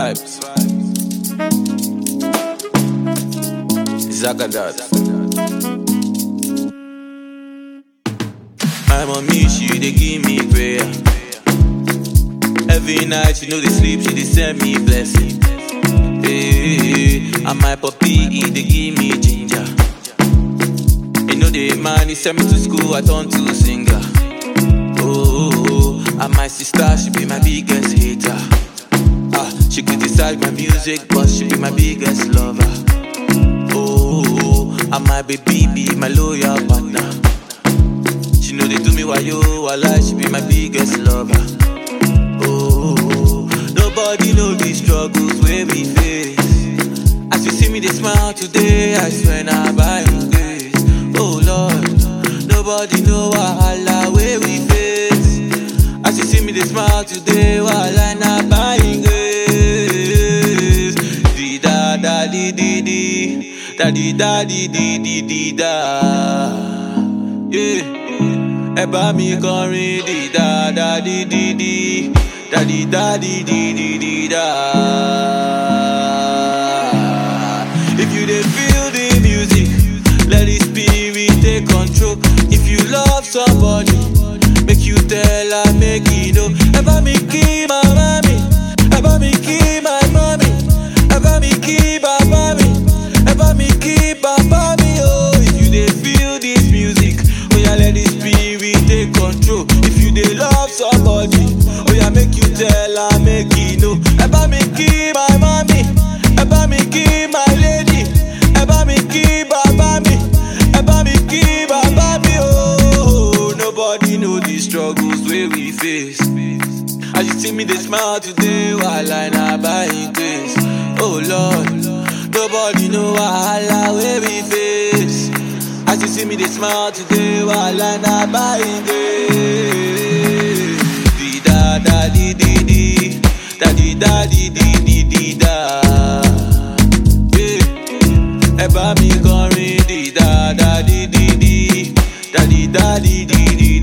vibes. Zagadat. My mommy, she dey give me prayer. Every night she know dey sleep, she dey send me blessing. Hey, and my puppy, he dey give me ginger. You know the man, he sent me to school, I turned to singer. Oh, and my sister, she be my biggest hater. She criticize my music, but she be my biggest lover. Oh, and my baby be my loyal partner. She know they do me wayo, I she be my biggest lover. Oh, nobody know the struggles where we face. As you see me, they smile today, I swear now by His grace. Oh Lord, nobody know wahala where we face. As you see me, they smile today, wahala now by His grace. Di da da di di di, da di da di di di di da. Yeah. Ẹ bá mi kọrin di da da di di di, da di da di di di di da. If you dey feel the music, let the spirit take control. If you love somebody, make you tell her, make you know. Ẹ bá mi kí màmá mi, ẹ bá mi kí my mommy, ẹ bá mi kí bàbá mi, ẹ bá mi kí bàbá mi. Oh, if you dey feel this music, oh yeah, let the spirit take control. If you dey love somebody, oh yeah, make you tell her, make you know. Ẹ bá mi kí my mommy, ẹ bá mi kí my lady, ẹ bá mi kí bàbá mi, ẹ bá mi kí bàbá mi. Oh, nobody know the struggles wey we face. As you see me, they smile today while I not by His grace. Oh Lord, nobody know wahala where we face. As you see me, they smile today while I not by His grace. Di da da di di di, da di da di di di di da. Yeah, ẹ bá mi kọrin di da da di di di, da di da di di di.